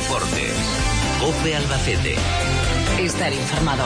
Deportes. COPE Albacete. Estar informado.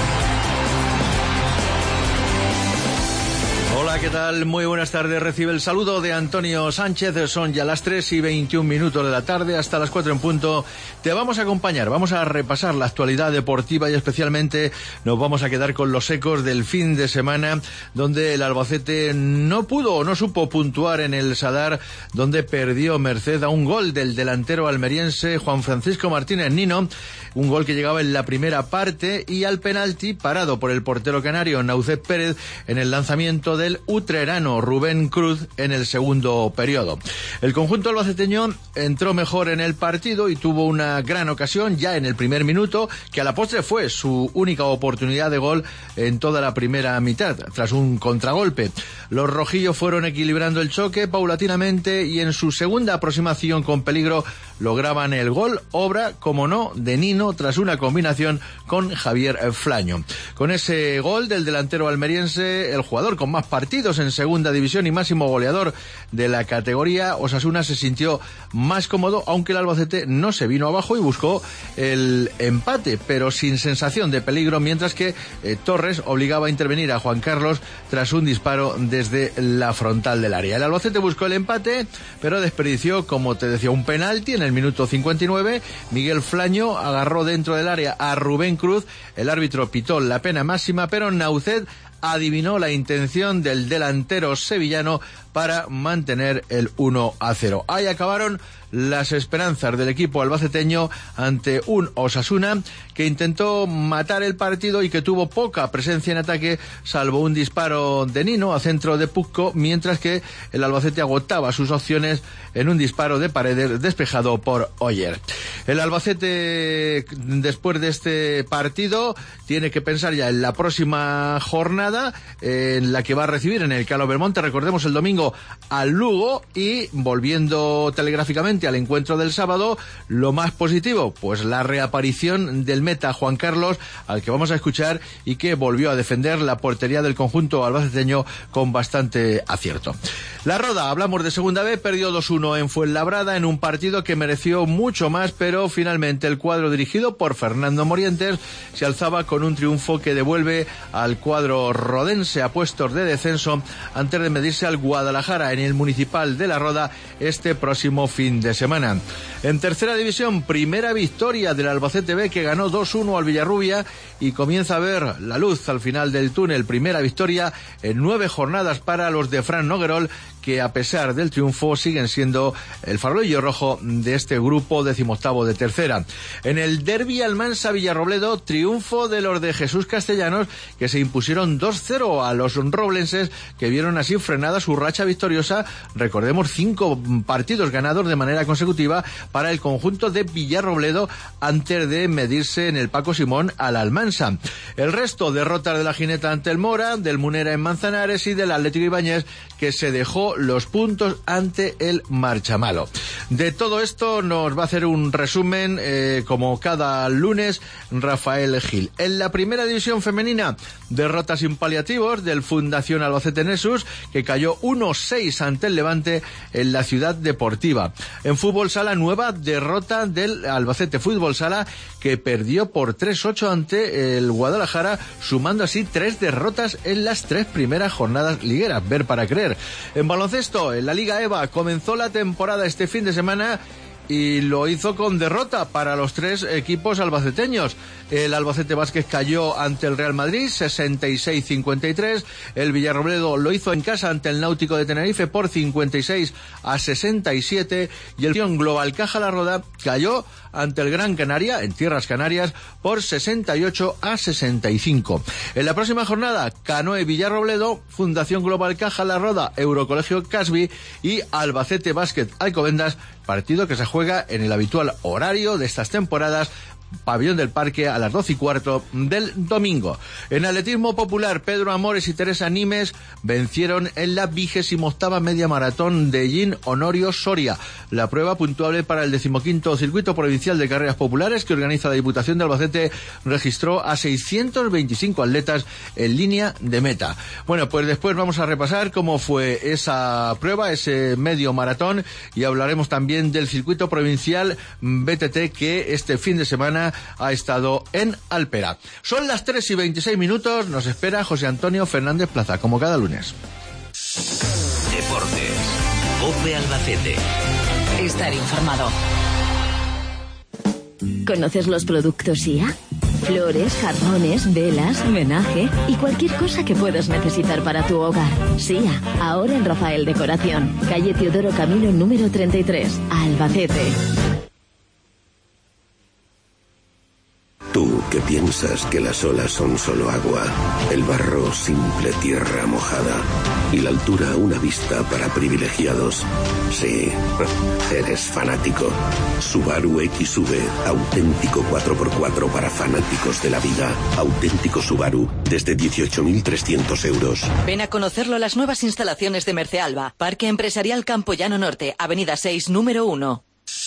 Hola, ¿qué tal? Muy buenas tardes. Recibe el saludo de Antonio Sánchez. Son ya las 3:21 de la tarde, hasta las 4 en punto. Te vamos a acompañar, vamos a repasar la actualidad deportiva y especialmente nos vamos a quedar con los ecos del fin de semana, donde el Albacete no supo puntuar en el Sadar, donde perdió merced a un gol del delantero almeriense Juan Francisco Martínez Nino, un gol que llegaba en la primera parte, y al penalti parado por el portero canario Naucet Pérez en el lanzamiento del utrerano Rubén Cruz en el segundo periodo. El conjunto albaceteño entró mejor en el partido y tuvo una gran ocasión ya en el primer minuto, que a la postre fue su única oportunidad de gol en toda la primera mitad, tras un contragolpe. Los rojillos fueron equilibrando el choque paulatinamente y en su segunda aproximación con peligro lograban el gol, obra, como no, de Nino tras una combinación con Javier Flaño. Con ese gol del delantero almeriense, el jugador con más partidos en segunda división y máximo goleador de la categoría, Osasuna se sintió más cómodo, aunque el Albacete no se vino abajo y buscó el empate, pero sin sensación de peligro, mientras que Torres obligaba a intervenir a Juan Carlos tras un disparo desde la frontal del área. El Albacete buscó el empate, pero desperdició, como te decía, un penalti en el minuto 59. Miguel Flaño agarró dentro del área a Rubén Cruz, el árbitro pitó la pena máxima, pero Naucet adivinó la intención del delantero sevillano para mantener el 1-0. Ahí acabaron las esperanzas del equipo albaceteño ante un Osasuna que intentó matar el partido y que tuvo poca presencia en ataque, salvo un disparo de Nino a centro de Pucco, mientras que el Albacete agotaba sus opciones en un disparo de Paredes despejado por Oyer. El Albacete, después de este partido, tiene que pensar ya en la próxima jornada, en la que va a recibir en el Calo Belmonte, recordemos, el domingo al Lugo, y volviendo telegráficamente al encuentro del sábado, lo más positivo, pues la reaparición del meta Juan Carlos, al que vamos a escuchar, y que volvió a defender la portería del conjunto albaceteño con bastante acierto. La Roda, hablamos de Segunda B, perdió 2-1 en Fuenlabrada en un partido que mereció mucho más, pero finalmente el cuadro dirigido por Fernando Morientes se alzaba con un triunfo que devuelve al cuadro rodense a puestos de descenso antes de medirse al Guadalajara en el Municipal de La Roda este próximo fin de semana. En tercera división, primera victoria del Albacete B, que ganó 2-1 al Villarrubia y comienza a ver la luz al final del túnel. Primera victoria en 9 jornadas para los de Fran Noguerol, que a pesar del triunfo siguen siendo el farolillo rojo de este grupo 18º de tercera. En el derbi Almansa-Villarrobledo, triunfo de los de Jesús Castellanos, que se impusieron 2-0 a los roblenses, que vieron así frenada su racha victoriosa. Recordemos, 5 partidos ganados de manera consecutiva para el conjunto de Villarrobledo antes de medirse en el Paco Simón al Almansa. El resto, derrotas de la Jineta ante el Mora, del Munera en Manzanares y del Atlético Ibáñez, que se dejó los puntos ante el Marchamalo. De todo esto nos va a hacer un resumen, como cada lunes, Rafael Gil. En la primera división femenina, derrotas sin paliativos del Fundación Albacete Nesus, que cayó 1-6 ante el Levante en la Ciudad Deportiva. En fútbol sala, nueva derrota del Albacete Fútbol Sala, que perdió por 3-8 ante el Guadalajara, sumando así 3 derrotas en las 3 primeras jornadas ligueras. Ver para creer. En baloncesto, en la Liga EVA, comenzó la temporada este fin de semana y lo hizo con derrota para los 3 equipos albaceteños. El Albacete Vázquez cayó ante el Real Madrid 66-53, el Villarrobledo lo hizo en casa ante el Náutico de Tenerife por 56-67 y el Sion Global Caja La Roda cayó ante el Gran Canaria en Tierras Canarias por 68-65. En la próxima jornada, Canoe Villarrobledo, Fundación Global Caja La Roda, Eurocolegio Casby y Albacete Básquet Alcobendas, partido que se juega en el habitual horario de estas temporadas, Pabellón del Parque a las 12:15 del domingo. En atletismo popular, Pedro Amores y Teresa Nimes vencieron en la 28ª media maratón de Gin Honorio Soria, la prueba puntuable para el 15º Circuito Provincial de Carreras Populares que organiza la Diputación de Albacete. Registró a 625 atletas en línea de meta. Bueno, pues después vamos a repasar cómo fue esa prueba, ese medio maratón, y hablaremos también del Circuito Provincial BTT que este fin de semana ha estado en Alpera. Son las 3:26, nos espera José Antonio Fernández Plaza, como cada lunes. Deportes. COPE Albacete. Estar informado. ¿Conoces los productos SIA? Flores, jarrones, velas, menaje y cualquier cosa que puedas necesitar para tu hogar. SIA, ahora en Rafael Decoración, calle Teodoro Camino número 33, Albacete. Tú que piensas que las olas son solo agua, el barro simple tierra mojada y la altura una vista para privilegiados. Sí, eres fanático. Subaru XV, auténtico 4x4 para fanáticos de la vida. Auténtico Subaru, desde 18.300 euros. Ven a conocerlo a las nuevas instalaciones de Mercealba, Parque Empresarial Campo Llano Norte, Avenida 6, número 1.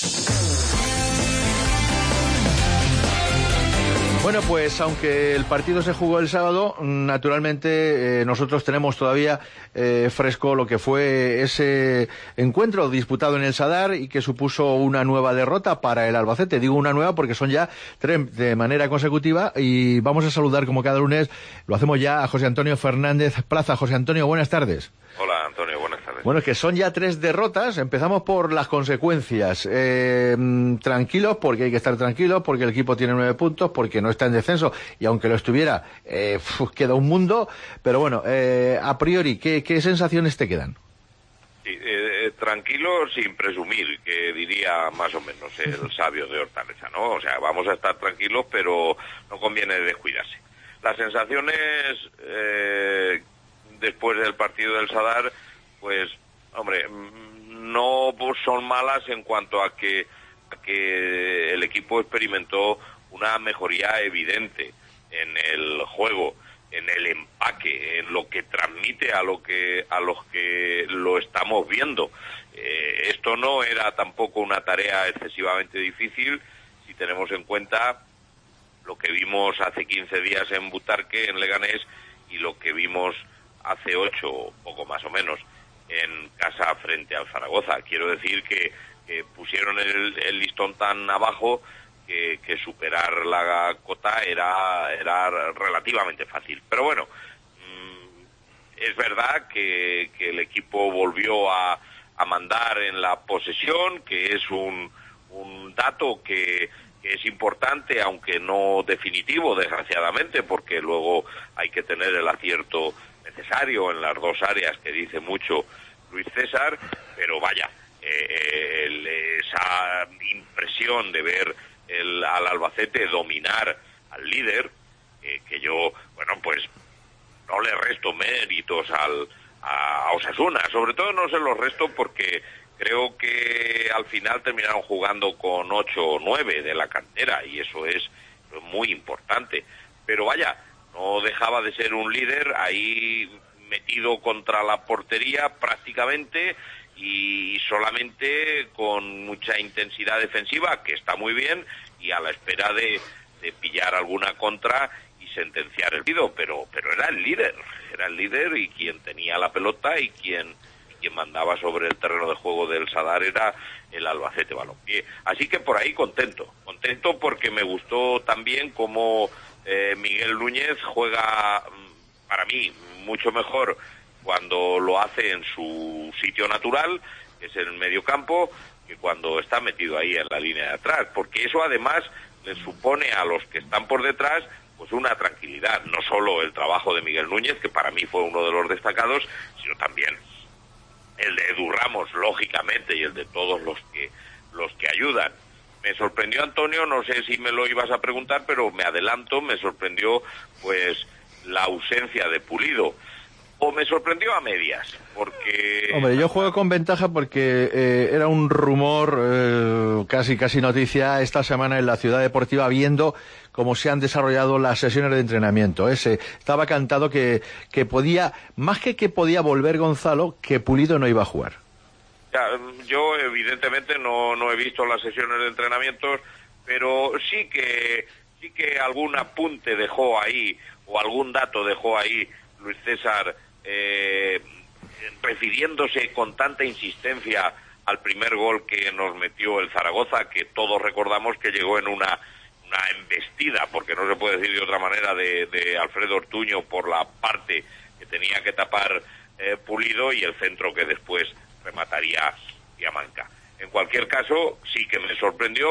Bueno, pues aunque el partido se jugó el sábado, naturalmente nosotros tenemos todavía fresco lo que fue ese encuentro disputado en el Sadar y que supuso una nueva derrota para el Albacete. Digo una nueva porque son ya 3 de manera consecutiva, y vamos a saludar como cada lunes, lo hacemos ya, a José Antonio Fernández Plaza. José Antonio, buenas tardes. Hola Antonio, buenas tardes. Bueno, es que son ya 3 derrotas. Empezamos por las consecuencias. Tranquilos, porque hay que estar tranquilos, porque el equipo tiene 9 puntos, porque no está en descenso, y aunque lo estuviera, queda un mundo. Pero bueno, a priori, ¿qué sensaciones te quedan? Sí, tranquilo sin presumir, que diría más o menos el sabio de Hortaleza, ¿no? O sea, vamos a estar tranquilos, pero no conviene descuidarse. Las sensaciones después del partido del Sadar, pues, hombre, no son malas en cuanto a que el equipo experimentó una mejoría evidente en el juego, en el empaque, en lo que transmite a los que lo estamos viendo. Esto no era tampoco una tarea excesivamente difícil si tenemos en cuenta lo que vimos hace 15 días en Butarque, en Leganés, y lo que vimos hace 8, poco más o menos, en casa frente al Zaragoza. Quiero decir que pusieron el listón tan abajo que superar la cota era relativamente fácil. Pero bueno, es verdad que el equipo volvió a mandar en la posesión, que es un dato que es importante, aunque no definitivo, desgraciadamente, porque luego hay que tener el acierto necesario en las 2 áreas que dice mucho Luis César. Pero vaya, esa impresión de ver al Albacete dominar al líder, que yo, bueno, pues no le resto méritos a Osasuna, sobre todo no se los resto porque creo que al final terminaron jugando con 8 o 9 de la cantera, y eso es muy importante. Pero vaya, no dejaba de ser un líder ahí metido contra la portería prácticamente, y solamente con mucha intensidad defensiva, que está muy bien, y a la espera de pillar alguna contra y sentenciar el partido, pero era el líder y quien tenía la pelota y quien mandaba sobre el terreno de juego del Sadar era el Albacete Balompié. Así que por ahí contento porque me gustó también cómo Miguel Núñez juega, para mí, mucho mejor cuando lo hace en su sitio natural, que es en el mediocampo, que cuando está metido ahí en la línea de atrás, porque eso además le supone a los que están por detrás pues una tranquilidad, no solo el trabajo de Miguel Núñez, que para mí fue uno de los destacados, sino también el de Edu Ramos, lógicamente, y el de todos los que ayudan. Me sorprendió, Antonio, no sé si me lo ibas a preguntar, pero me adelanto, me sorprendió pues la ausencia de Pulido. o me sorprendió a medias, porque... Hombre, yo juego con ventaja porque era un rumor, casi noticia, esta semana en la Ciudad Deportiva, viendo cómo se han desarrollado las sesiones de entrenamiento. Estaba cantado que podía, más que podía volver Gonzalo, que Pulido no iba a jugar. Ya, yo evidentemente no he visto las sesiones de entrenamientos, pero sí que algún apunte dejó ahí, o algún dato dejó ahí Luis César, refiriéndose con tanta insistencia al primer gol que nos metió el Zaragoza, que todos recordamos que llegó en una embestida, porque no se puede decir de otra manera, de Alfredo Ortuño por la parte que tenía que tapar Pulido, y el centro que después remataría Diamanca. En cualquier caso, sí que me sorprendió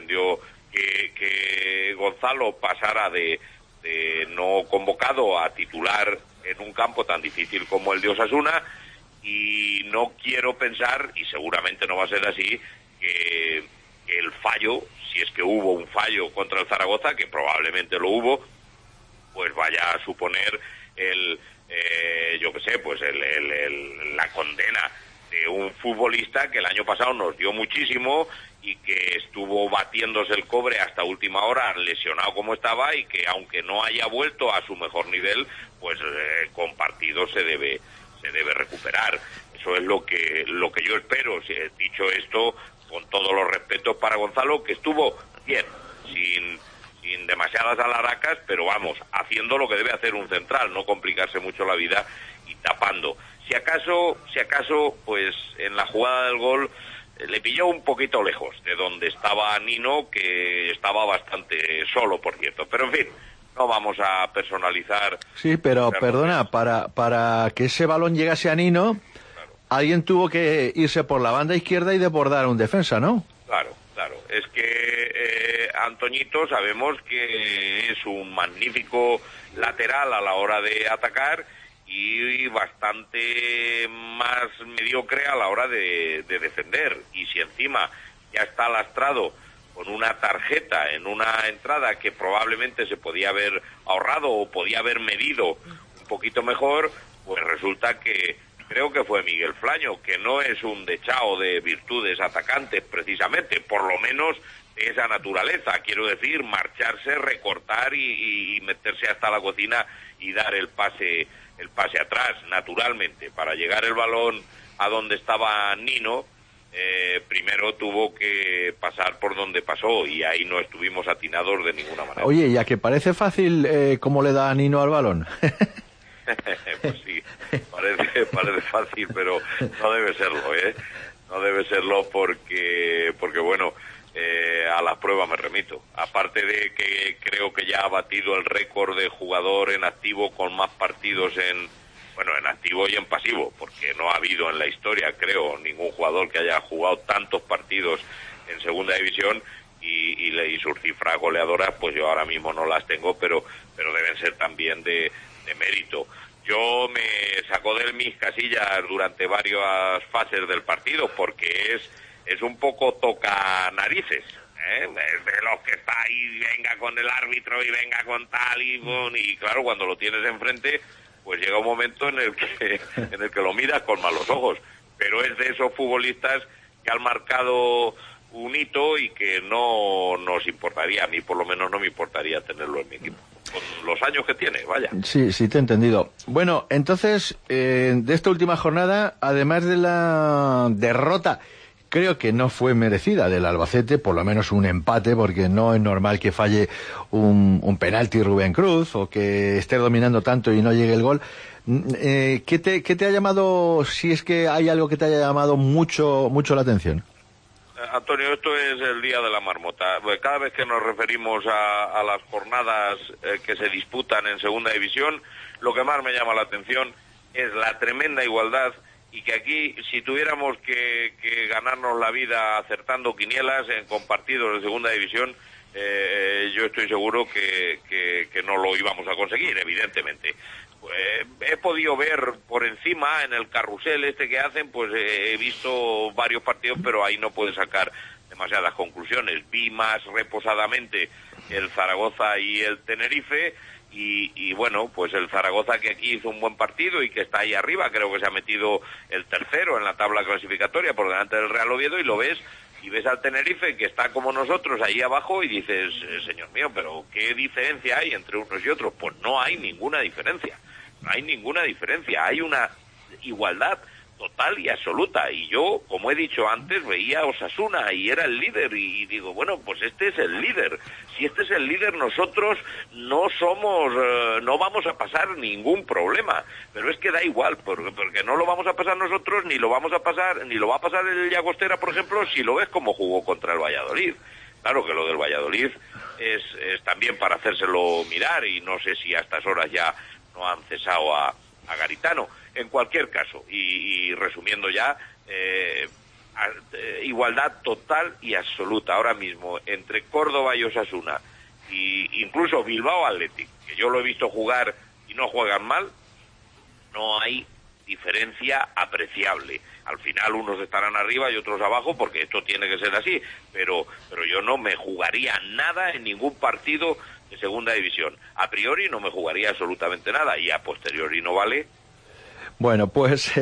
que Gonzalo pasara de no convocado a titular en un campo tan difícil como el de Osasuna, y no quiero pensar, y seguramente no va a ser así, que el fallo, si es que hubo un fallo contra el Zaragoza, que probablemente lo hubo, pues vaya a suponer la condena de un futbolista que el año pasado nos dio muchísimo y que estuvo batiéndose el cobre hasta última hora, lesionado como estaba, y que aunque no haya vuelto a su mejor nivel, pues con partidos se debe recuperar. Eso es lo que yo espero. Dicho esto, con todos los respetos para Gonzalo, que estuvo bien, sin demasiadas alaracas, pero vamos, haciendo lo que debe hacer un central, no complicarse mucho la vida y tapando. Si acaso, pues en la jugada del gol le pilló un poquito lejos de donde estaba Nino, que estaba bastante solo, por cierto. Pero en fin, no vamos a personalizar. Sí, pero perdona, para que ese balón llegase a Nino, claro, alguien tuvo que irse por la banda izquierda y desbordar a un defensa, ¿no? Claro. Es que Antoñito sabemos que es un magnífico lateral a la hora de atacar y bastante más mediocre a la hora de defender. Y si encima ya está lastrado con una tarjeta en una entrada que probablemente se podía haber ahorrado o podía haber medido un poquito mejor, pues resulta que creo que fue Miguel Flaño, que no es un dechao de virtudes atacantes precisamente, por lo menos de esa naturaleza, quiero decir, marcharse, recortar y meterse hasta la cocina y dar el pase atrás, naturalmente. Para llegar el balón a donde estaba Nino, primero tuvo que pasar por donde pasó, y ahí no estuvimos atinados de ninguna manera. Oye, ya que parece fácil cómo le da a Nino al balón. Pues sí, parece fácil, pero no debe serlo, no debe serlo porque bueno, a las pruebas me remito. Aparte de que creo que ya ha batido el récord de jugador en activo con más partidos en activo y en pasivo, porque no ha habido en la historia, creo, ningún jugador que haya jugado tantos partidos en segunda división, y sus cifras goleadoras, pues yo ahora mismo no las tengo, pero deben ser también de mérito. Yo me sacó de mis casillas durante varias fases del partido, porque es un poco toca narices, es de los que está ahí, venga con el árbitro y venga con tal, y claro, cuando lo tienes enfrente, pues llega un momento en el que lo miras con malos ojos. Pero es de esos futbolistas que han marcado un hito y que no nos importaría, a mí por lo menos no me importaría tenerlo en mi equipo, con los años que tiene, vaya. Sí, te he entendido. Bueno, entonces, de esta última jornada, además de la derrota, creo que no fue merecida del Albacete, por lo menos un empate, porque no es normal que falle un penalti Rubén Cruz, o que esté dominando tanto y no llegue el gol. ¿Qué te ha llamado, si es que hay algo que te haya llamado mucho la atención? Antonio, esto es el día de la marmota. Cada vez que nos referimos a las jornadas que se disputan en segunda división, lo que más me llama la atención es la tremenda igualdad, y que aquí, si tuviéramos que ganarnos la vida acertando quinielas con partidos de segunda división, yo estoy seguro que no lo íbamos a conseguir, evidentemente. He podido ver por encima en el carrusel que hacen, pues he visto varios partidos, pero ahí no puedo sacar demasiadas conclusiones. Vi más reposadamente el Zaragoza y el Tenerife, Y bueno, pues el Zaragoza, que aquí hizo un buen partido y que está ahí arriba, creo que se ha metido el tercero en la tabla clasificatoria por delante del Real Oviedo, y lo ves, y ves al Tenerife que está como nosotros ahí abajo y dices, señor mío, pero ¿qué diferencia hay entre unos y otros? Pues no hay ninguna diferencia, hay una igualdad total y absoluta. Y yo, como he dicho antes, veía a Osasuna y era el líder, y digo, bueno, pues este es el líder. Si este es el líder, nosotros no vamos a pasar ningún problema. Pero es que da igual, porque no lo vamos a pasar nosotros, ni lo va a pasar el Llagostera, por ejemplo, si lo ves como jugó contra el Valladolid. Claro que lo del Valladolid es también para hacérselo mirar, y no sé si a estas horas ya no han cesado a Garitano. En cualquier caso, y resumiendo ya, igualdad total y absoluta ahora mismo entre Córdoba y Osasuna, y incluso Bilbao Athletic, que yo lo he visto jugar y no juegan mal. No hay diferencia apreciable. Al final unos estarán arriba y otros abajo, porque esto tiene que ser así, pero yo no me jugaría nada en ningún partido de segunda división. A priori no me jugaría absolutamente nada, y a posteriori no vale. Bueno, pues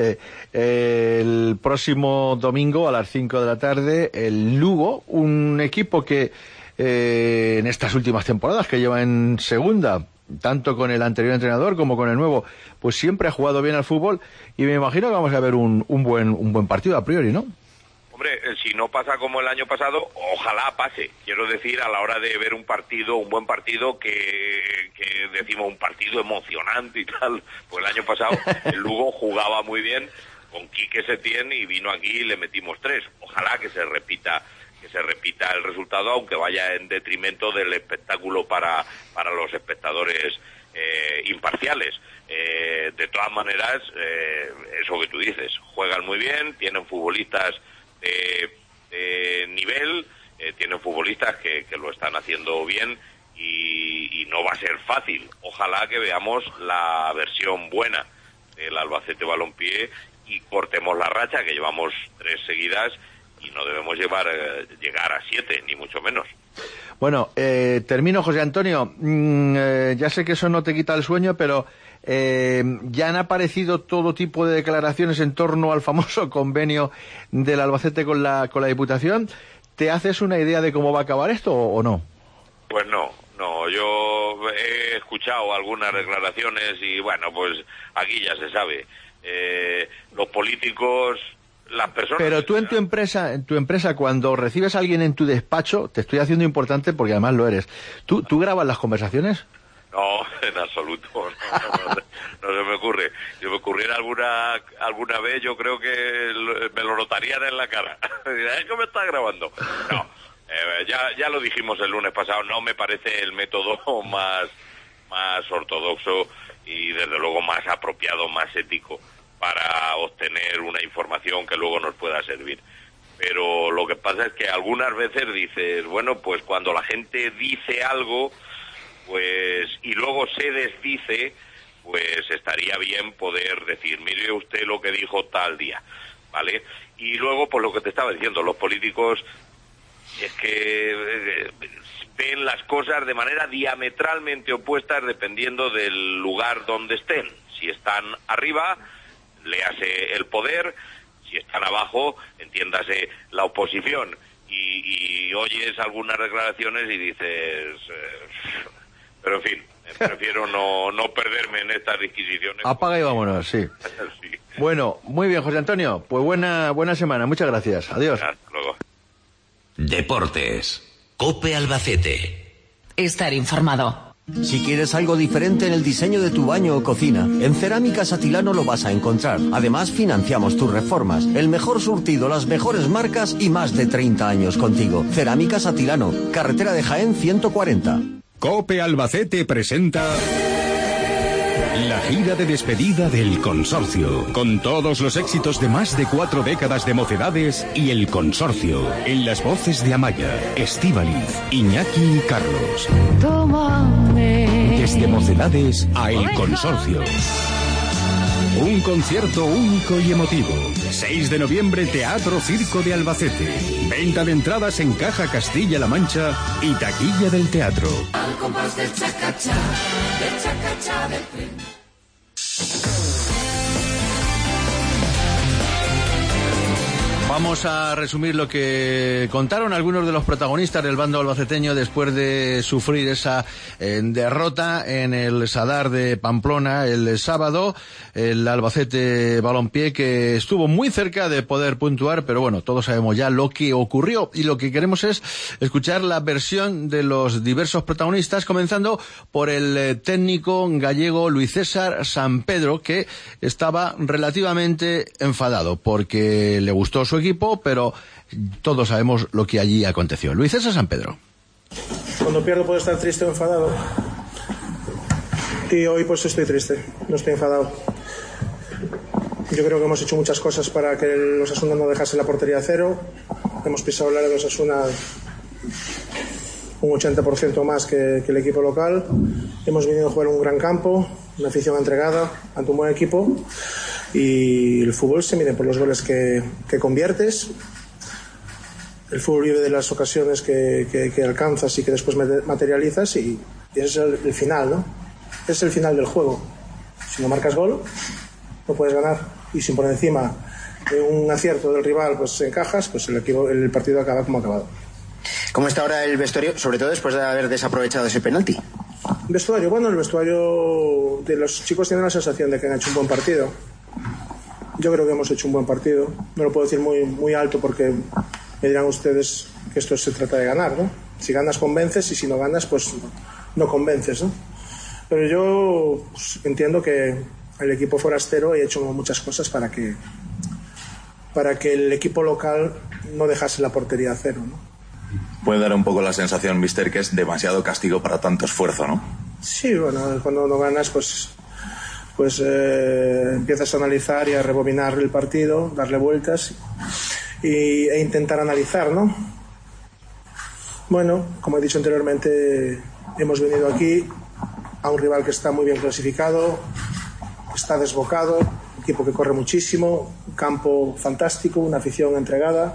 el próximo domingo a las 5 de la tarde, el Lugo, un equipo que en estas últimas temporadas que lleva en segunda, tanto con el anterior entrenador como con el nuevo, pues siempre ha jugado bien al fútbol, y me imagino que vamos a ver un buen partido a priori, ¿no? Hombre, si no pasa como el año pasado, ojalá pase. Quiero decir, a la hora de ver un buen partido, que decimos un partido emocionante y tal, pues el año pasado el Lugo jugaba muy bien con Quique Setién y vino aquí y le metimos 3. Ojalá que se repita el resultado, aunque vaya en detrimento del espectáculo para los espectadores imparciales. De todas maneras, eso que tú dices, juegan muy bien, tienen futbolistas de nivel, tienen futbolistas que lo están haciendo bien, y no va a ser fácil. Ojalá que veamos la versión buena del Albacete Balompié y cortemos la racha, que llevamos 3 seguidas, y no debemos llegar a 7, ni mucho menos. Bueno, termino, José Antonio. Ya sé que eso no te quita el sueño, pero ya han aparecido todo tipo de declaraciones en torno al famoso convenio del Albacete con la Diputación. ¿Te haces una idea de cómo va a acabar esto o no? Pues no, yo he escuchado algunas declaraciones y bueno, pues aquí ya se sabe. Los políticos, las personas... Pero tú en tu empresa, cuando recibes a alguien en tu despacho, te estoy haciendo importante porque además lo eres, ¿tú grabas las conversaciones? No, en absoluto, no se me ocurre. Si me ocurriera alguna vez, yo creo que me lo notarían en la cara. ¿Es que me estás grabando? No, ya lo dijimos el lunes pasado, no me parece el método más ortodoxo y desde luego más apropiado, más ético para obtener una información que luego nos pueda servir. Pero lo que pasa es que algunas veces dices, bueno, pues cuando la gente dice algo, pues y luego se desdice, pues estaría bien poder decir, mire usted lo que dijo tal día, ¿vale? Y luego, pues lo que te estaba diciendo, los políticos es que ven las cosas de manera diametralmente opuestas dependiendo del lugar donde estén. Si están arriba, léase el poder; si están abajo, entiéndase la oposición. Y oyes algunas declaraciones y dices... pero en fin, prefiero no perderme en estas disquisiciones. Apaga y vámonos, sí. Sí. Bueno, muy bien, José Antonio. Pues buena semana. Muchas gracias. Adiós. Hasta luego. Deportes. COPE Albacete. Estar informado. Si quieres algo diferente en el diseño de tu baño o cocina, en Cerámicas Atilano lo vas a encontrar. Además, financiamos tus reformas. El mejor surtido, las mejores marcas y más de 30 años contigo. Cerámicas Atilano, carretera de Jaén 140. COPE Albacete presenta la gira de despedida del Consorcio, con todos los éxitos de más de 4 décadas de Mocedades y el Consorcio, en las voces de Amaya, Estíbaliz, Iñaki y Carlos. Tómame. Desde Mocedades a El Consorcio. Un concierto único y emotivo. 6 de noviembre, Teatro Circo de Albacete. Venta de entradas en Caja Castilla-La Mancha y taquilla del teatro. Al compás del cha-cha-cha, del tren. Vamos a resumir lo que contaron algunos de los protagonistas del bando albaceteño después de sufrir esa derrota en el Sadar de Pamplona el sábado. El Albacete Balompié, que estuvo muy cerca de poder puntuar, pero bueno, todos sabemos ya lo que ocurrió, y lo que queremos es escuchar la versión de los diversos protagonistas, comenzando por el técnico gallego Luis César Sampedro, que estaba relativamente enfadado porque le gustó su equipo, pero todos sabemos lo que allí aconteció. Luis César Sampedro. Cuando pierdo puedo estar triste o enfadado, y hoy pues estoy triste, no estoy enfadado. Yo creo que hemos hecho muchas cosas para que el Osasuna no dejase la portería a cero. Hemos pisado el área de Osasuna un 80% más que el equipo local. Hemos venido a jugar en un gran campo, una afición entregada ante un buen equipo, y el fútbol se mide por los goles que conviertes. El fútbol vive de las ocasiones que alcanzas y que después materializas, y ese es el final, ¿no? Ese es el final del juego. Si no marcas gol, no puedes ganar, y si por encima de un acierto del rival pues encajas, pues el partido acaba como ha acabado. ¿Cómo está ahora el vestuario, sobre todo después de haber desaprovechado ese penalti? Vestuario, bueno, el vestuario de los chicos tiene la sensación de que han hecho un buen partido. Yo creo que hemos hecho un buen partido. No lo puedo decir muy, muy alto porque me dirán ustedes que esto se trata de ganar, ¿no? Si ganas convences, y si no ganas pues no convences, ¿no? Pero yo pues, entiendo que el equipo forastero ha hecho muchas cosas para que el equipo local no dejase la portería a cero, ¿no? Puede dar un poco la sensación, mister, que es demasiado castigo para tanto esfuerzo, ¿no? Sí, bueno, cuando no ganas pues empiezas a analizar y a rebobinar el partido, darle vueltas e intentar analizar, ¿no? Bueno, como he dicho anteriormente, hemos venido aquí a un rival que está muy bien clasificado, está desbocado, un equipo que corre muchísimo, un campo fantástico, una afición entregada,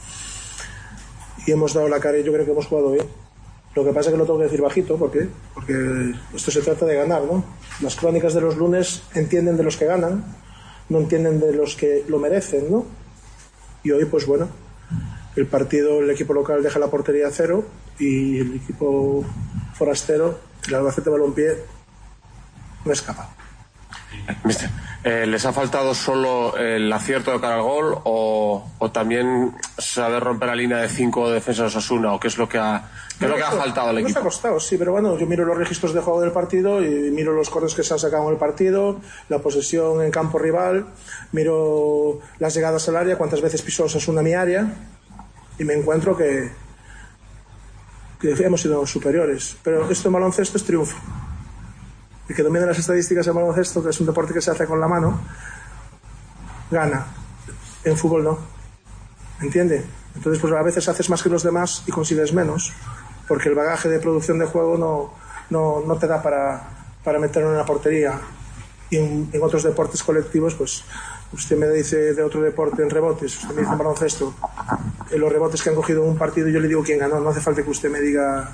y hemos dado la cara y yo creo que hemos jugado bien. Lo que pasa es que lo tengo que decir bajito, ¿por qué? Porque esto se trata de ganar, ¿no? Las crónicas de los lunes entienden de los que ganan, no entienden de los que lo merecen, ¿no? Y hoy, pues bueno, el equipo local deja la portería a cero, y el equipo forastero, el Albacete Balompié, no escapa. Mister, ¿les ha faltado solo el acierto de cara al gol o también saber romper la línea de 5 defensas de Osasuna, o qué es lo que ha faltado al equipo? Nos ha costado, sí, pero bueno, yo miro los registros de juego del partido y miro los corners que se han sacado en el partido, la posesión en campo rival, miro las llegadas al área, cuántas veces pisó Osasuna mi área, y me encuentro que hemos sido superiores. Pero esto en baloncesto es triunfo. El que domina las estadísticas en baloncesto, que es un deporte que se hace con la mano, gana. En fútbol no. ¿Entiende? Entonces pues a veces haces más que los demás y consigues menos, porque el bagaje de producción de juego no te da para meterlo en la portería. Y en otros deportes colectivos, pues usted me dice de otro deporte en rebotes, usted me dice en baloncesto, en los rebotes que han cogido en un partido, yo le digo quién ganó, no hace falta que usted me diga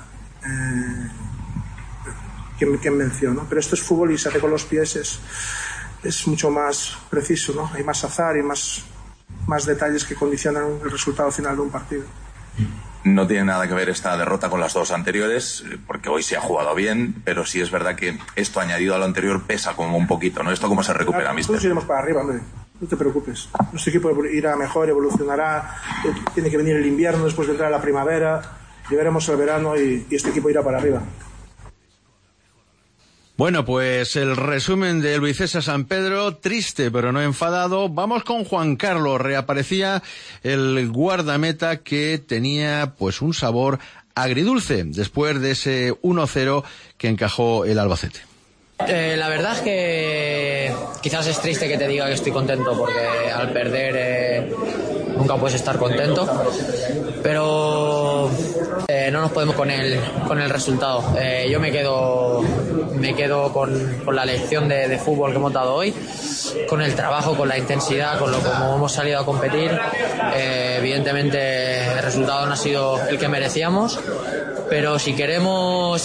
quién mencionó, pero esto es fútbol y se hace con los pies, es mucho más preciso, ¿no? Hay más azar y más detalles que condicionan el resultado final de un partido. No tiene nada que ver esta derrota con las dos anteriores, porque hoy se ha jugado bien, pero sí es verdad que esto añadido a lo anterior pesa como un poquito, ¿no? ¿Esto cómo se recupera, mister? Nosotros iremos para arriba, hombre. No te preocupes. Nuestro equipo irá mejor, evolucionará, tiene que venir el invierno, después vendrá la primavera, llegaremos al verano y este equipo irá para arriba. Bueno, pues el resumen de Luis César Sampedro, triste pero no enfadado. Vamos con Juan Carlos. Reaparecía el guardameta que tenía pues un sabor agridulce después de ese 1-0 que encajó el Albacete. La verdad es que quizás es triste que te diga que estoy contento, porque al perder nunca puedes estar contento, pero no nos podemos con el resultado. Yo me quedo con la lección de fútbol que hemos dado hoy, con el trabajo, con la intensidad, con como hemos salido a competir. Evidentemente el resultado no ha sido el que merecíamos, pero si queremos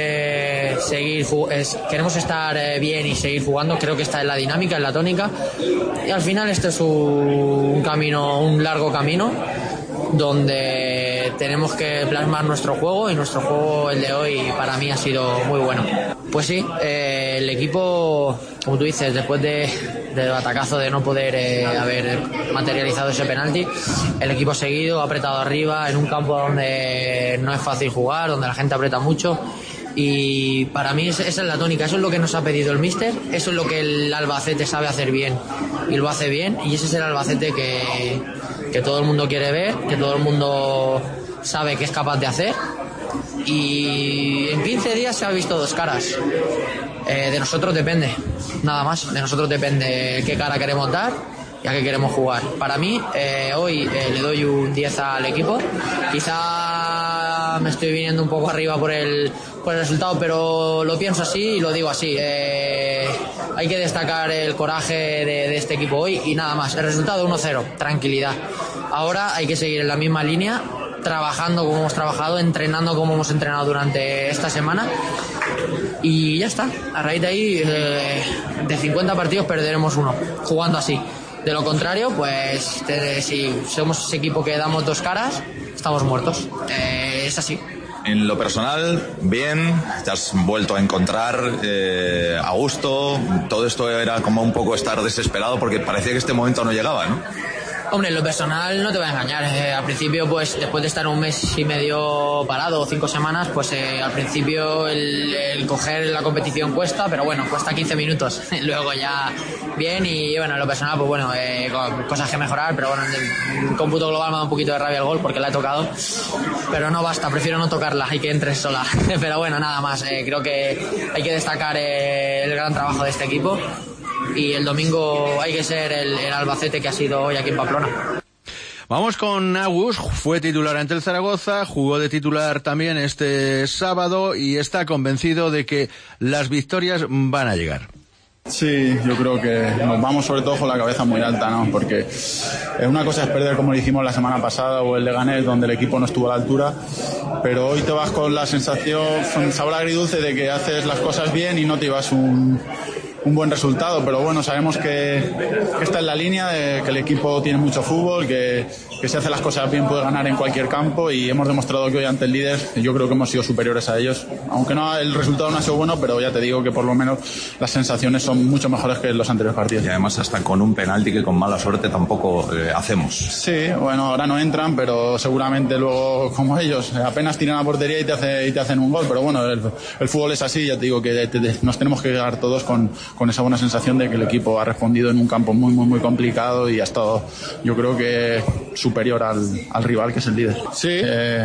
queremos estar bien y seguir jugando, creo que esta es la dinámica, es la tónica, y al final este es un largo camino donde tenemos que plasmar nuestro juego, y nuestro juego, el de hoy, para mí ha sido muy bueno. Pues sí, el equipo, como tú dices, después del batacazo de no poder haber materializado ese penalti, el equipo ha seguido, ha apretado arriba en un campo donde no es fácil jugar, donde la gente aprieta mucho, y para mí esa es la tónica, eso es lo que nos ha pedido el míster, eso es lo que el Albacete sabe hacer bien y lo hace bien, y ese es el Albacete que todo el mundo quiere ver, que todo el mundo sabe que es capaz de hacer, y en 15 días se ha visto dos caras. De nosotros depende, nada más, de nosotros depende qué cara queremos dar y a qué queremos jugar. Para mí, hoy le doy un 10 al equipo. Quizá me estoy viniendo un poco arriba por el resultado, pero lo pienso así y lo digo así. Hay que destacar el coraje de este equipo hoy y nada más. El resultado 1-0, tranquilidad. Ahora hay que seguir en la misma línea, trabajando como hemos trabajado, entrenando como hemos entrenado durante esta semana, y ya está. A raíz de ahí, de 50 partidos perderemos uno, jugando así. De lo contrario, pues si somos ese equipo que damos dos caras, estamos muertos. Es así. En lo personal, bien, te has vuelto a encontrar a gusto. Todo esto era como un poco estar desesperado porque parecía que este momento no llegaba, ¿no? Hombre, en lo personal no te voy a engañar. Al principio, pues después de estar un mes y medio parado, 5 semanas, pues al principio el coger la competición cuesta, pero bueno, cuesta 15 minutos. Luego ya bien, y bueno, en lo personal, pues bueno, cosas que mejorar, pero bueno, en el cómputo global me da un poquito de rabia el gol porque la he tocado, pero no basta, prefiero no tocarla, hay que entre sola. Pero bueno, nada más, creo que hay que destacar el gran trabajo de este equipo. Y el domingo hay que ser el Albacete que ha sido hoy aquí en Pamplona. Vamos con Agus, fue titular ante el Zaragoza, jugó de titular también este sábado y está convencido de que las victorias van a llegar. Sí, yo creo que nos vamos sobre todo con la cabeza muy alta, ¿no? Porque una cosa es perder como lo hicimos la semana pasada o el Leganés, donde el equipo no estuvo a la altura, pero hoy te vas con la sensación, con sabor agridulce de que haces las cosas bien y no te llevas un buen resultado, pero bueno, sabemos que esta es la línea, que el equipo tiene mucho fútbol, que si hace las cosas bien puede ganar en cualquier campo, y hemos demostrado que hoy ante el líder yo creo que hemos sido superiores a ellos, aunque no, el resultado no ha sido bueno, pero ya te digo que por lo menos las sensaciones son mucho mejores que en los anteriores partidos. Y además hasta con un penalti que con mala suerte tampoco hacemos. Sí, bueno, ahora no entran, pero seguramente luego, como ellos, apenas tiran a portería y te hacen un gol, pero bueno, el fútbol es así, ya te digo que nos tenemos que quedar todos con esa buena sensación de que el equipo ha respondido en un campo muy, muy, muy complicado y ha estado, yo creo que superior al rival, que es el líder. Sí,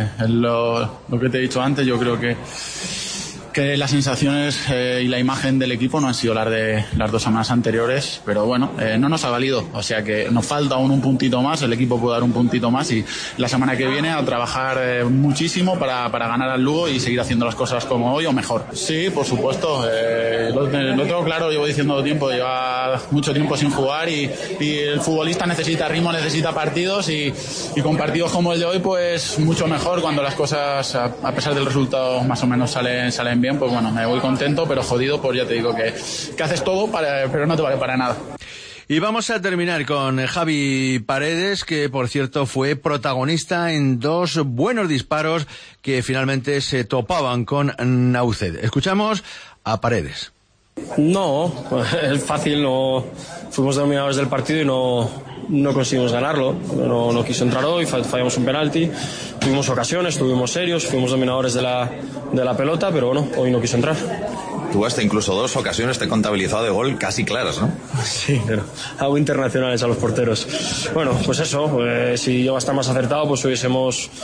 lo que te he dicho antes, yo creo que las sensaciones y la imagen del equipo no han sido las de las 2 semanas anteriores, pero bueno, no nos ha valido, o sea que nos falta aún un puntito más, el equipo puede dar un puntito más, y la semana que viene a trabajar muchísimo para ganar al Lugo y seguir haciendo las cosas como hoy o mejor. Sí, por supuesto, lo tengo claro, llevo diciendo tiempo, lleva mucho tiempo sin jugar, y el futbolista necesita ritmo, necesita partidos, y con partidos como el de hoy pues mucho mejor, cuando las cosas a pesar del resultado más o menos salen bien, pues bueno, me voy contento, pero jodido, pues ya te digo que haces todo pero no te vale para nada. Y vamos a terminar con Javi Paredes, que por cierto fue protagonista en 2 buenos disparos que finalmente se topaban con Náuced. Escuchamos a Paredes. No, es fácil, no fuimos dominadores del partido y no conseguimos ganarlo. No quiso entrar hoy, fallamos un penalti, tuvimos ocasiones, tuvimos serios, fuimos dominadores de la pelota, pero bueno, hoy no quiso entrar. Tú hasta incluso 2 ocasiones te he contabilizado de gol casi claras, ¿no? Sí, pero hago internacionales a los porteros. Bueno, pues eso, si yo iba a estar más acertado, pues hubiésemos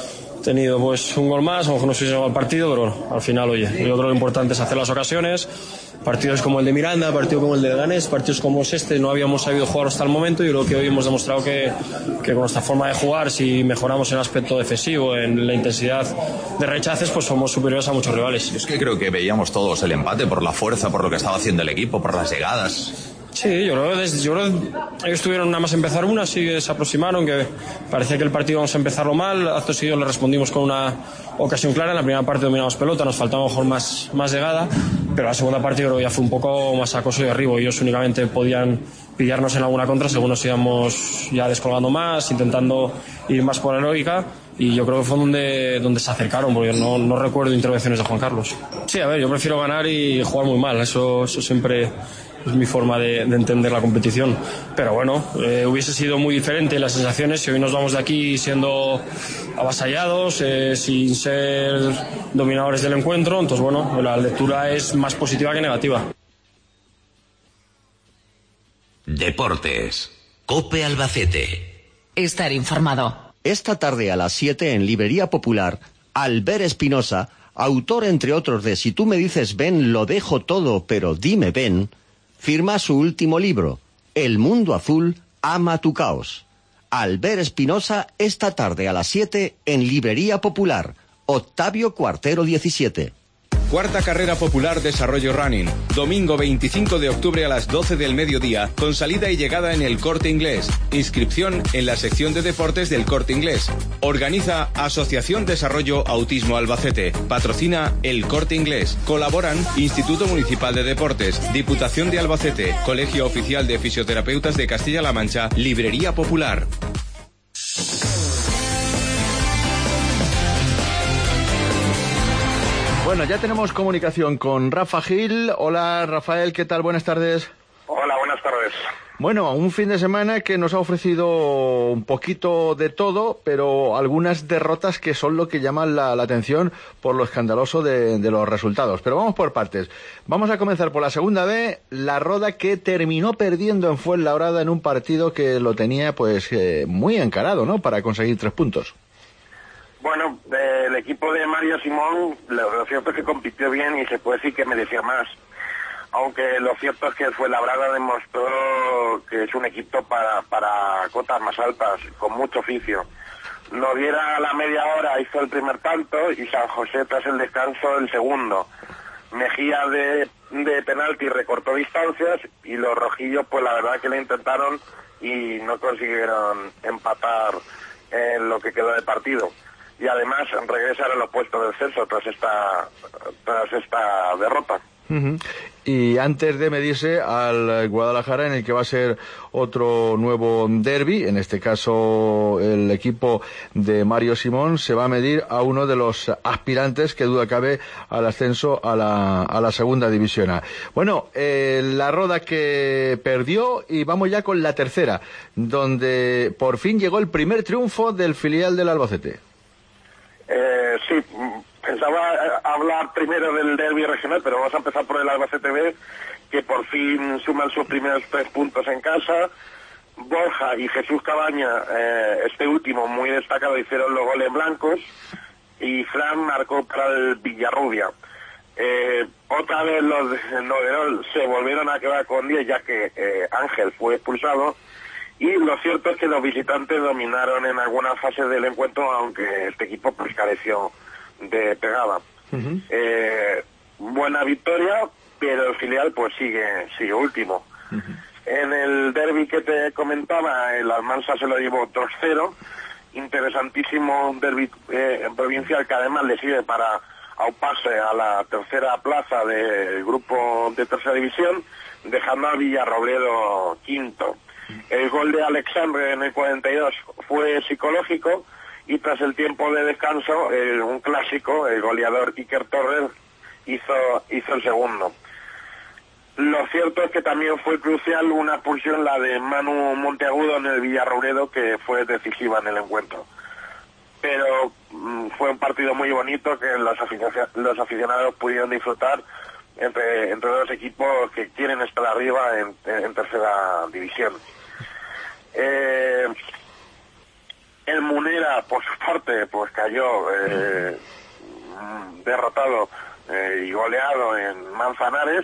tenido pues un gol más, a lo mejor no se hubiese ganado el partido, pero bueno, al final, oye, yo creo que lo importante es hacer las ocasiones. Partidos como el de Miranda, partido como el de Leganés, partidos como este, no habíamos sabido jugar hasta el momento, y creo que hoy hemos demostrado que con nuestra forma de jugar, si mejoramos en el aspecto defensivo, en la intensidad de rechaces, pues somos superiores a muchos rivales. Es que creo que veíamos todos el empate por la fuerza, por lo que estaba haciendo el equipo, por las llegadas. Sí, yo creo que ellos tuvieron nada más empezar una, sí que se aproximaron, que parecía que el partido íbamos a empezarlo mal, acto seguido le respondimos con una ocasión clara. En la primera parte dominamos pelota, nos faltaba a lo mejor más llegada, pero la segunda parte yo creo que ya fue un poco más acoso y derribo. Ellos únicamente podían pillarnos en alguna contra según nos íbamos ya descolgando más, intentando ir más por la lógica, y yo creo que fue donde se acercaron, porque no recuerdo intervenciones de Juan Carlos. Sí, a ver, yo prefiero ganar y jugar muy mal, eso siempre es mi forma de entender la competición, pero bueno, hubiese sido muy diferente las sensaciones si hoy nos vamos de aquí siendo avasallados, sin ser dominadores del encuentro. Entonces bueno, la lectura es más positiva que negativa. Deportes. COPE Albacete. Estar informado. Esta tarde a las 7 en Librería Popular, Albert Espinosa, autor entre otros de Si tú me dices ven, lo dejo todo, pero dime ven, firma su último libro, El mundo azul ama tu caos. Albert Espinosa, esta tarde a las 7 en Librería Popular, Octavio Cuartero 17. Cuarta Carrera Popular Desarrollo Running, domingo 25 de octubre a las 12 del mediodía, con salida y llegada en el Corte Inglés. Inscripción en la sección de deportes del Corte Inglés. Organiza Asociación Desarrollo Autismo Albacete. Patrocina el Corte Inglés. Colaboran Instituto Municipal de Deportes, Diputación de Albacete, Colegio Oficial de Fisioterapeutas de Castilla-La Mancha, Librería Popular. Bueno, ya tenemos comunicación con Rafa Gil. Hola, Rafael, ¿qué tal? Buenas tardes. Hola, buenas tardes. Bueno, un fin de semana que nos ha ofrecido un poquito de todo, pero algunas derrotas que son lo que llaman la atención por lo escandaloso de los resultados. Pero vamos por partes. Vamos a comenzar por la segunda B, la Roda, que terminó perdiendo en Fuenlabrada en un partido que lo tenía pues muy encarado, ¿no?, para conseguir 3 puntos. Bueno, el equipo de Mario Simón, lo cierto es que compitió bien y se puede decir que merecía más. Aunque lo cierto es que el Fuenlabrada demostró que es un equipo para cotas más altas, con mucho oficio. Noguera a la media hora hizo el primer tanto y San José tras el descanso el segundo. Mejía de penalti recortó distancias y los rojillos pues la verdad que lo intentaron y no consiguieron empatar en lo que quedó de partido. Y además regresar a los puestos del censo tras esta derrota. Uh-huh. Y antes de medirse al Guadalajara, en el que va a ser otro nuevo derbi, en este caso el equipo de Mario Simón se va a medir a uno de los aspirantes, que duda cabe, al ascenso a la segunda división A. Bueno, la Roda que perdió, y vamos ya con la tercera, donde por fin llegó el primer triunfo del filial del Albacete. Sí, pensaba hablar primero del derbi regional, pero vamos a empezar por el Albacete B, que por fin suman sus primeros 3 puntos en casa. Borja y Jesús Cabaña, este último muy destacado, hicieron los goles blancos, y Fran marcó para el Villarrubia. Otra vez los de Noguerol se volvieron a quedar con 10, ya que Ángel fue expulsado. Y lo cierto es que los visitantes dominaron en algunas fases del encuentro, aunque este equipo pues careció de pegada. Uh-huh. Buena victoria, pero el filial pues sigue último. Uh-huh. En el derbi que te comentaba, el Almansa se lo llevó 2-0. Interesantísimo derbi provincial, que además le sirve para auparse a la tercera plaza del grupo de tercera división, dejando a Villarrobledo quinto. El gol de Alexandre en el 42 fue psicológico, y tras el tiempo de descanso, un clásico, el goleador Iker Torres hizo el segundo. Lo cierto es que también fue crucial una expulsión, la de Manu Monteagudo en el Villarrobledo, que fue decisiva en el encuentro. Pero fue un partido muy bonito que los aficionados pudieron disfrutar entre dos equipos que quieren estar arriba en tercera división. El Munera, por su parte, pues cayó derrotado y goleado en Manzanares.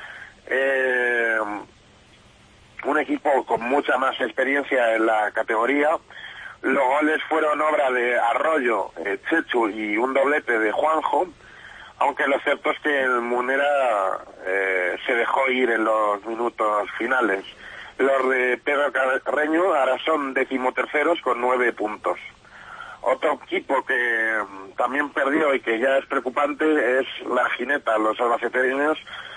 Un equipo con mucha más experiencia en la categoría. Los goles fueron obra de Arroyo, Chechu y un doblete de Juanjo, aunque lo cierto es que el Munera se dejó ir en los minutos finales. Los de Pedro Carreño ahora son 13º con 9 puntos. Otro equipo que también perdió y que ya es preocupante es la Gineta. Los albaceteños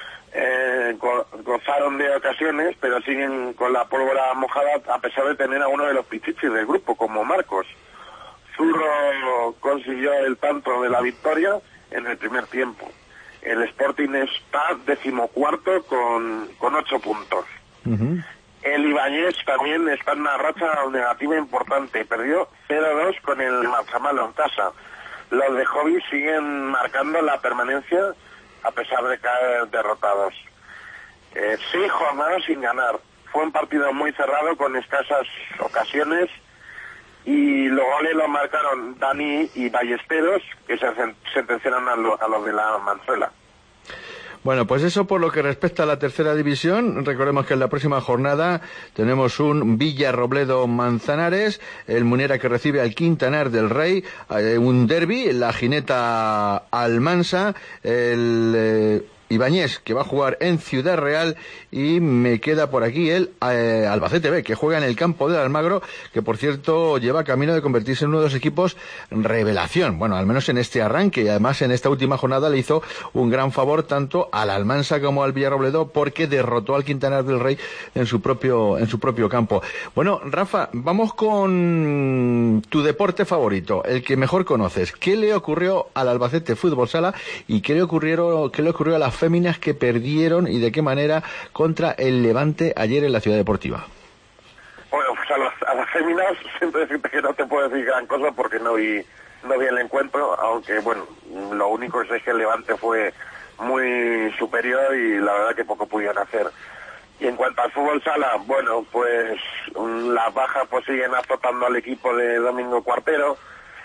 gozaron de ocasiones, pero siguen con la pólvora mojada a pesar de tener a uno de los pichichis del grupo, como Marcos. Zurro consiguió el tanto de la victoria en el primer tiempo. El Sporting está 14º con 8 puntos. El Ibáñez también está en una racha negativa importante. Perdió 0-2 con el Marzamalo en casa. Los de Hobby siguen marcando la permanencia a pesar de caer derrotados. 6 jornadas sin ganar. Fue un partido muy cerrado con escasas ocasiones y los goles los marcaron Dani y Ballesteros, que se sentenciaron a los de la Manzuela. Bueno, pues eso por lo que respecta a la tercera división. Recordemos que en la próxima jornada tenemos un Villarrobledo Manzanares, el Munera que recibe al Quintanar del Rey, un derbi, la Gineta Almansa, el Ibáñez que va a jugar en Ciudad Real y me queda por aquí el Albacete B que juega en el campo del Almagro, que por cierto lleva camino de convertirse en uno de los equipos revelación, bueno, al menos en este arranque, y además en esta última jornada le hizo un gran favor tanto al Almansa como al Villarrobledo porque derrotó al Quintanar del Rey en su propio campo. Bueno, Rafa, vamos con tu deporte favorito, el que mejor conoces. ¿Qué le ocurrió al Albacete Fútbol Sala y qué le ocurrió a las féminas que perdieron y de qué manera contra el Levante ayer en la Ciudad Deportiva? Bueno, pues a las féminas siento decirte que no te puedo decir gran cosa porque no vi el encuentro, aunque bueno, lo único es que el Levante fue muy superior y la verdad que poco pudieron hacer. Y en cuanto al fútbol sala, bueno, pues las bajas pues siguen azotando al equipo de Domingo Cuartero.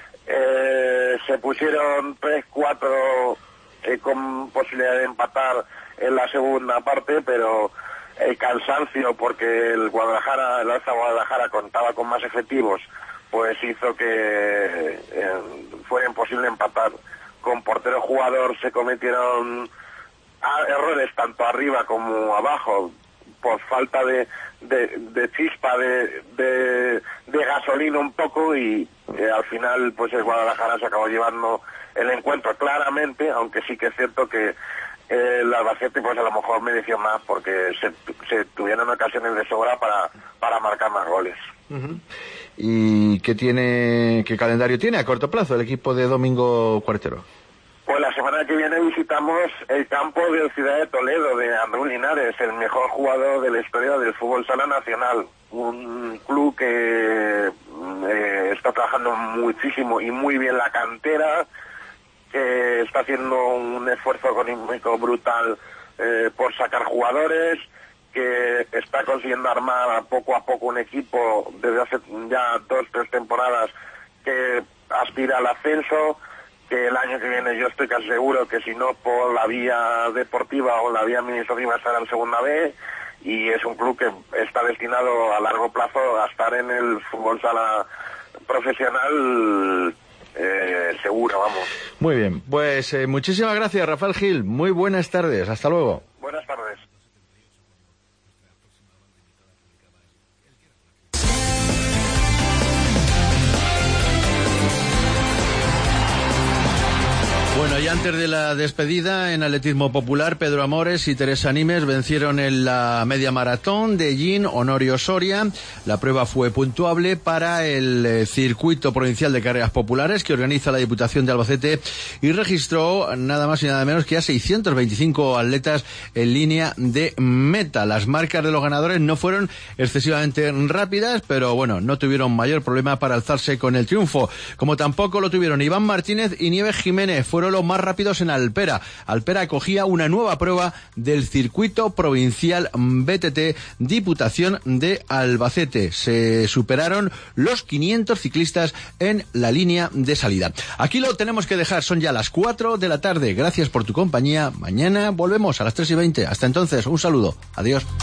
Se pusieron 3-4 con posibilidad de empatar en la segunda parte, pero el cansancio, porque el Alza Guadalajara contaba con más efectivos, pues hizo que fuera imposible empatar. Con portero jugador se cometieron errores tanto arriba como abajo por falta de chispa, de gasolina un poco, y al final pues el Guadalajara se acabó llevando el encuentro claramente, aunque sí que es cierto que el Albacete pues a lo mejor mereció más porque se tuvieron ocasiones de sobra para marcar más goles. ¿Y qué calendario tiene a corto plazo el equipo de Domingo Cuartero? Pues la semana que viene visitamos el campo de Ciudad de Toledo, de Andrés Linares, el mejor jugador de la historia del fútbol sala nacional. Un club que está trabajando muchísimo y muy bien la cantera, que está haciendo un esfuerzo económico brutal por sacar jugadores, que está consiguiendo armar poco a poco un equipo desde hace ya 2-3 temporadas que aspira al ascenso, que el año que viene yo estoy casi seguro que si no por la vía deportiva o la vía administrativa estará en segunda B, y es un club que está destinado a largo plazo a estar en el fútbol sala profesional seguro, vamos. Muy bien, pues muchísimas gracias, Rafael Gil, muy buenas tardes, hasta luego. Buenas tardes. Bueno, y antes de la despedida, en atletismo popular, Pedro Amores y Teresa Nimes vencieron en la media maratón de Gin Honorio Soria. La prueba fue puntuable para el circuito provincial de carreras populares que organiza la Diputación de Albacete y registró nada más y nada menos que a 625 atletas en línea de meta. Las marcas de los ganadores no fueron excesivamente rápidas, pero bueno, no tuvieron mayor problema para alzarse con el triunfo, como tampoco lo tuvieron Iván Martínez y Nieves Jiménez. Fueron los más rápidos en Alpera. Alpera acogía una nueva prueba del circuito provincial BTT Diputación de Albacete. Se superaron los 500 ciclistas en la línea de salida. Aquí lo tenemos que dejar, son ya las 4 de la tarde. Gracias por tu compañía. Mañana volvemos a las 3:20. Hasta entonces, un saludo. Adiós.